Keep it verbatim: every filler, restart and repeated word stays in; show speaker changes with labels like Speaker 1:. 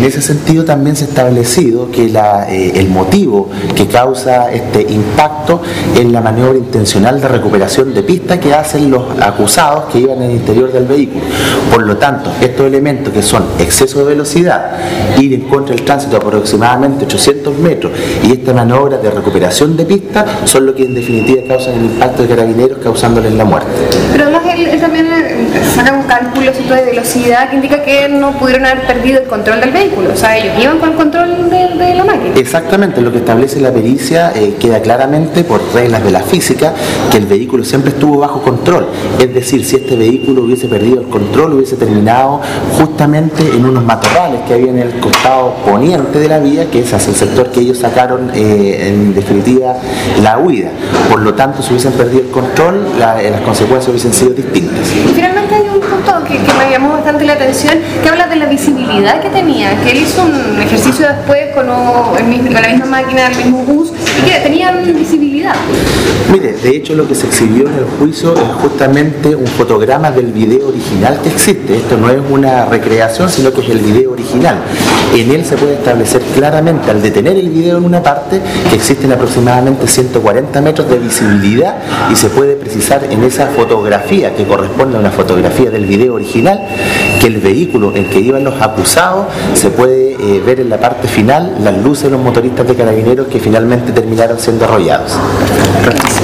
Speaker 1: En ese sentido también se ha establecido que la, eh, el motivo que causa este impacto es la maniobra intencional de recuperación de pista que hacen los acusados que iban en el interior del vehículo. Por lo tanto, estos elementos que son exceso de velocidad, ir en contra del tránsito aproximadamente ochocientos metros y esta maniobra de recuperación de pista son lo que en definitiva causan el impacto de Carabineros, causándoles la muerte.
Speaker 2: Pero además él, él también saca un cálculo de velocidad que indica que no pudieron haber perdido el control del vehículo, o sea, ellos iban con el control de, de la máquina.
Speaker 1: Exactamente, lo que establece la pericia eh, queda claramente por reglas de la física que el vehículo siempre estuvo bajo control, es decir, si este vehículo hubiese perdido el control hubiese terminado justamente en unos matorrales que había en el costado poniente de la vía, que ese es el sector que ellos sacaron eh, en definitiva la huida. Por lo tanto, si hubiesen perdido el control, la, las consecuencias hubiesen sido distintas.
Speaker 2: Y finalmente hay un punto que, que me llamó bastante la atención, que habla de la visibilidad que tenía, que él hizo un ejercicio después con, o, el mismo, con la misma máquina, el mismo bus, y que tenían visibilidad.
Speaker 1: Mire, de hecho lo que se exhibió en el juicio es justamente un fotograma del video original que existe. Esto no es una recreación, sino que es el video original. En él se puede establecer claramente, al detener el video en una parte, que existen aproximadamente ciento cuarenta metros de visibilidad y se puede precisar en esa fotografía, que corresponde a una fotografía del video original, que el vehículo en que iban los acusados se puede eh, ver en la parte final las luces de los motoristas de Carabineros que finalmente terminaron siendo arrollados.